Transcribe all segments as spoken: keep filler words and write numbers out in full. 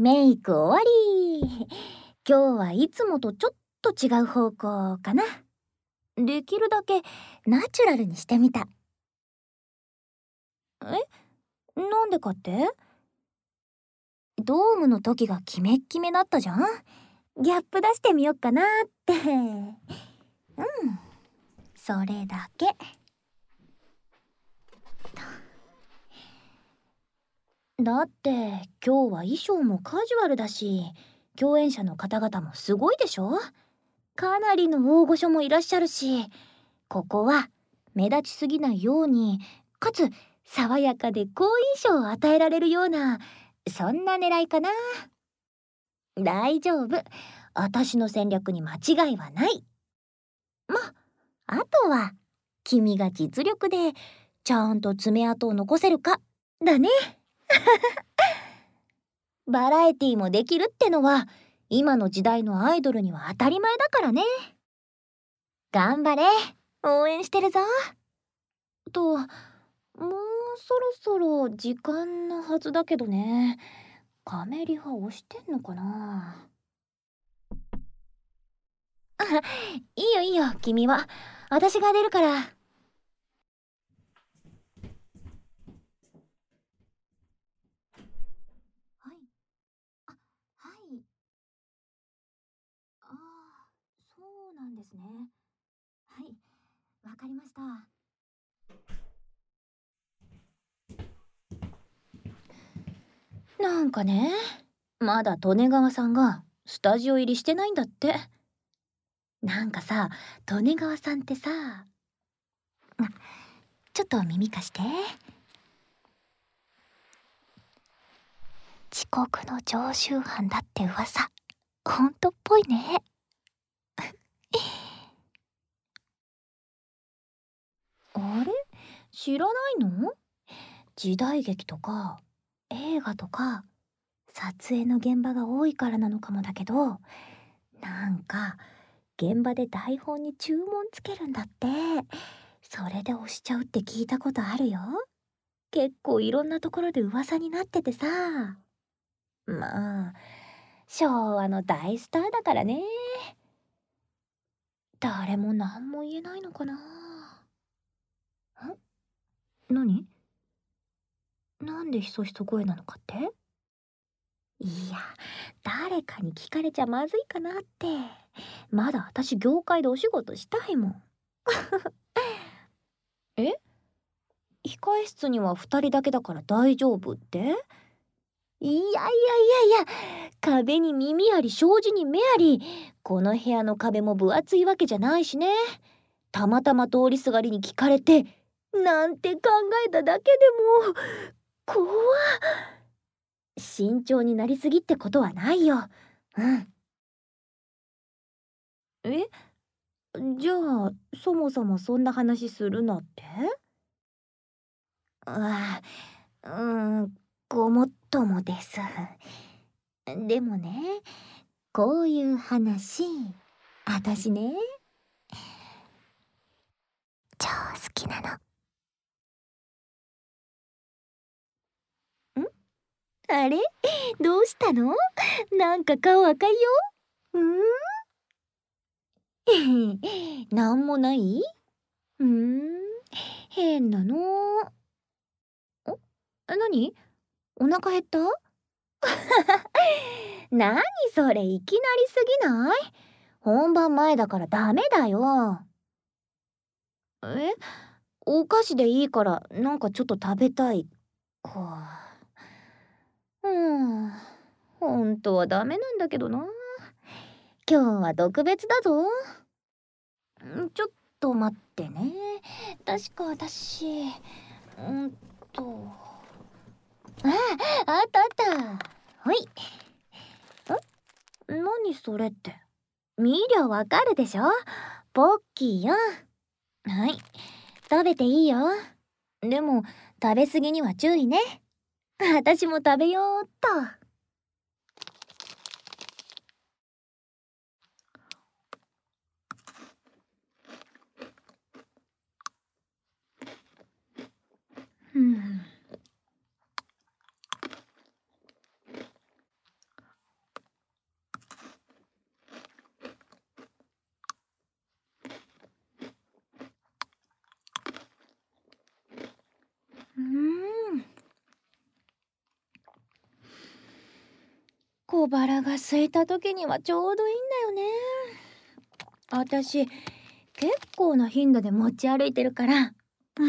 メイク終わり。今日はいつもとちょっと違う方向かな。できるだけナチュラルにしてみた。え、なんでかって？ドームの時がキメッキメだったじゃん。ギャップ出してみよっかなって。うん、それだけ。だって今日は衣装もカジュアルだし、共演者の方々もすごいでしょ。かなりの大御所もいらっしゃるし、ここは目立ちすぎないように、かつ爽やかで好印象を与えられるような、そんな狙いかな。大丈夫、私の戦略に間違いはない。ま、あとは君が実力でちゃんと爪痕を残せるかだね。バラエティもできるってのは今の時代のアイドルには当たり前だからね。頑張れ、応援してるぞ。と、もうそろそろ時間なはずだけどね。カメリハ押してんのかな。あ、いいよいいよ、君は。私が出るから。はい。あ、はい。ああ、そうなんですね。はい、わかりました。なんかね、まだ利根川さんがスタジオ入りしてないんだって。なんかさ、利根川さんってさ、あ、ちょっと耳貸して。遅刻の常習犯だって噂、ほんとっぽいね。あれ、知らないの？時代劇とか映画とか撮影の現場が多いからなのかもだけど、なんか現場で台本に注文つけるんだって。それで押しちゃうって聞いたことあるよ。結構いろんなところで噂になっててさ。まあ昭和の大スターだからね。誰も何も言えないのかな。ん？何？なんでひそひそ声なのかって？いや、誰かに聞かれちゃまずいかなって。まだ私業界でお仕事したいもん。え？控え室にはふたりだけだから大丈夫って？いやいやいやいや、壁に耳あり障子に目あり、この部屋の壁も分厚いわけじゃないしね。たまたま通りすがりに聞かれてなんて考えただけでも怖っ。慎重になりすぎってことはないよ。うん。え、じゃあそもそもそんな話するなって？ああ、うん、ごもっともです。でもね、こういう話、あたしね、超好きなの。ん？あれ？どうしたの？なんか顔赤いよ。うん？なんもない？うーん、変なの。お、なに？お腹減った？なにそれ、いきなりすぎない？本番前だからダメだよ。え？お菓子でいいからなんかちょっと食べたいか。うん、ほんとはダメなんだけどな。今日は特別だぞ。ん、ちょっと待ってね。確か私、うんと、あ、あったあった。ほい。ん？何それって。見りゃわかるでしょ。ポッキーよ。はい、食べていいよ。でも食べ過ぎには注意ね。私も食べようっと。うん。 小腹が空いた時にはちょうどいいんだよね。私結構な頻度で持ち歩いてるから。うん。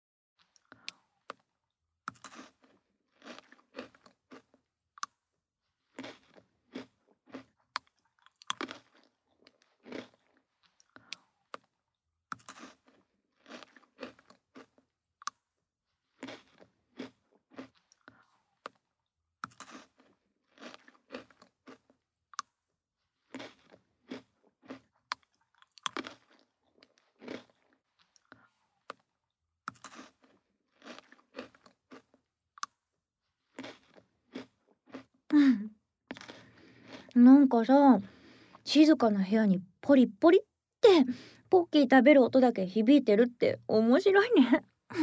うん。なんかさ、静かな部屋にポリポリってポッキー食べる音だけ響いてるって面白いね。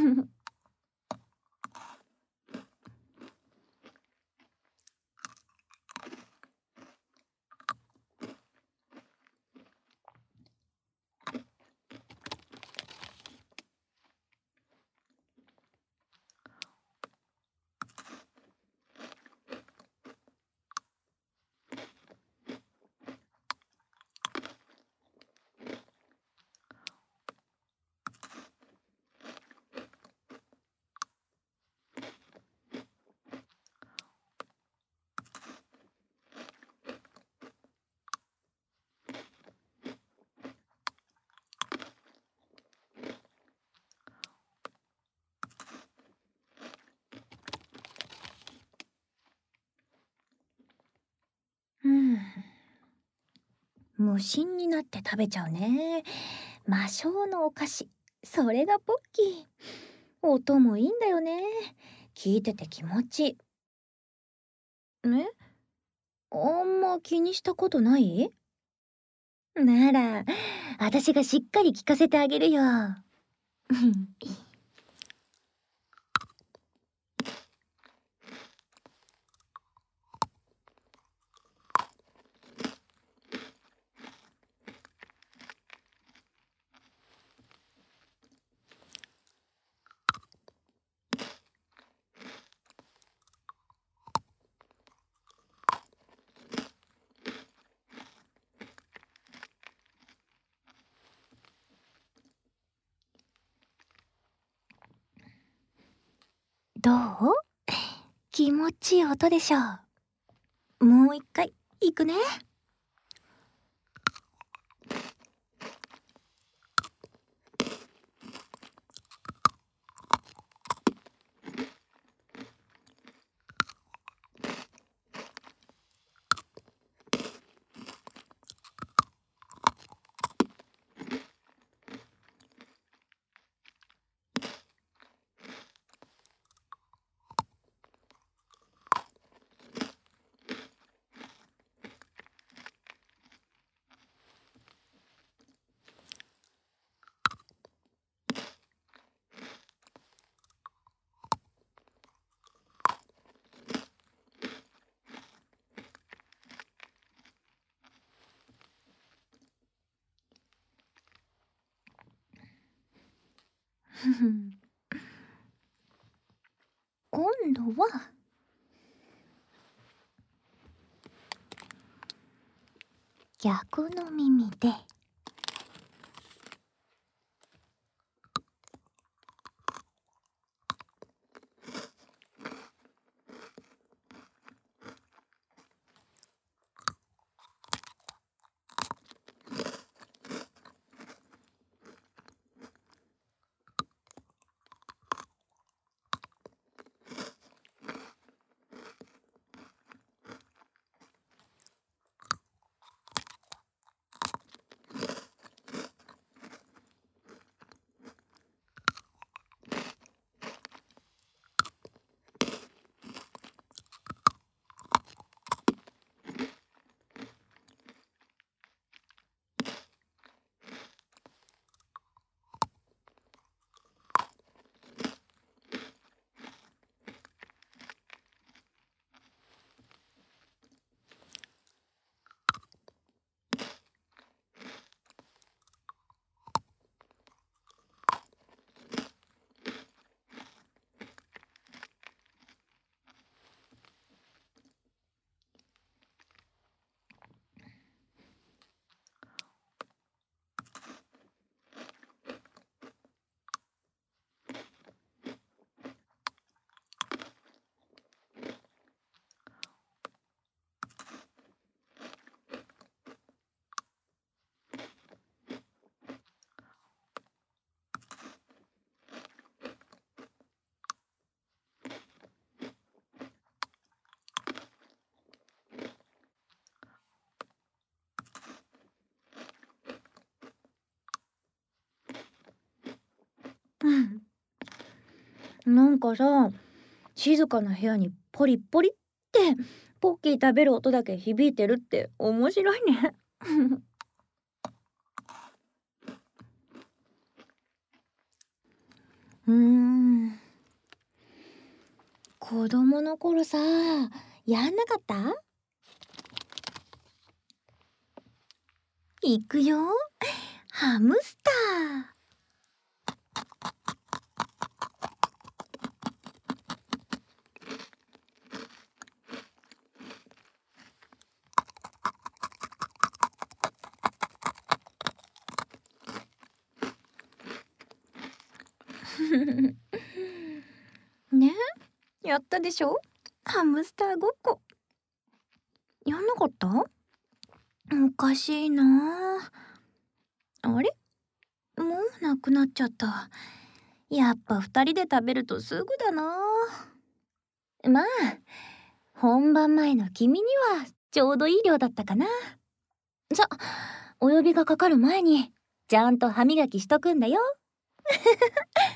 うん。無心になって食べちゃうね。魔性のお菓子。それがポッキー。音もいいんだよね。聞いてて気持ちいい。え、あんま気にしたことない？なら、私がしっかり聞かせてあげるよ。どう？気持ちいい音でしょ。もう一回いくね。今度は逆の耳で。 なんかさ、静かな部屋にポリポリってポッキー食べる音だけ響いてるって面白いね。うーん。子供の頃さ、やんなかった？行くよ。ハムスター。ね、やったでしょ？ハムスターごっこ。やんなかった？おかしいなあ。あれ？もうなくなっちゃった。やっぱ二人で食べるとすぐだな。まあ、本番前の君にはちょうどいい量だったかな。さ、お呼びがかかる前にちゃんと歯磨きしとくんだよ。